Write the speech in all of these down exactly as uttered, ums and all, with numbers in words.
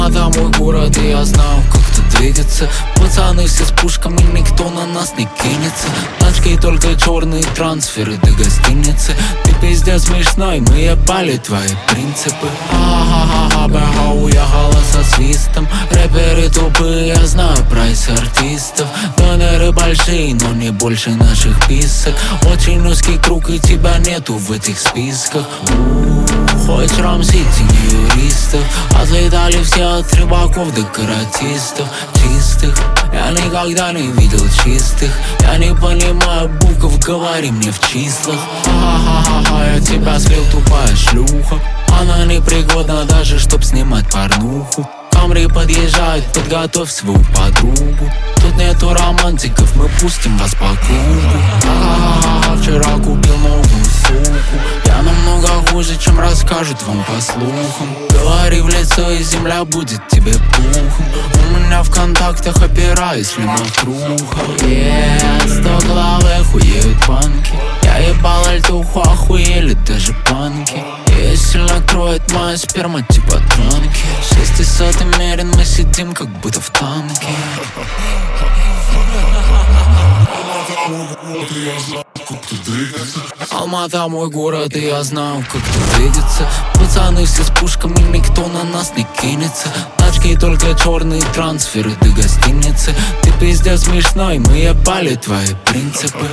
Алмата мой город, и я знаю, как тут двигаться. Пацаны все с пушками, никто на нас не кинется. Тачки только черные трансферы до гостиницы. Ты пиздец смешной, мы ебали твои принципы. Ха-ха-ха, бэха уехала со свистом. Рэперы тупые, я знаю прайс артистов. Доноры большие, но не больше наших писок. Очень узкий круг, и тебя нету в этих списках. Хоть Рам-Сити не юристов. Отлетали все от рыбаков до каратистов чистых. Я никогда не видел чистых. Я не понимаю букв, говори мне в числах. Ха-ха-ха, я тебя слил, тупая шлюха. Она непригодна даже, чтоб снимать порнуху. Камри подъезжает, подготовь свою подругу. Тут нету романтиков, мы пустим вас по кругу. Ха-ха-ха, вчера купил новую суку. Я намного хуже, чем расскажут вам по слухам. Говори в лицо, и земля будет тебе пухом. У меня в контактах опера, если мокруха. Yeah, сто головы хуеют панки. Я ебал альтуху, охуели даже панки. И сильно кроет моя сперма типа транки. Шестисотый мерен, мы сидим как будто в танке. Алмата мой город, и я знаю, как тут двигаться. Пацаны все с пушками, никто на нас не кинется. Тачки только черные трансферы до гостиницы. Ты пиздец смешной, мы ебали твои принципы.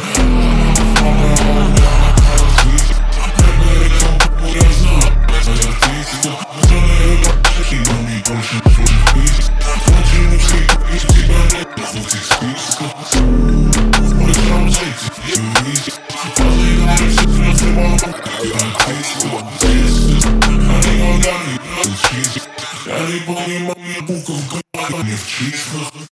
Я не понимаю букв, говори мне в числах.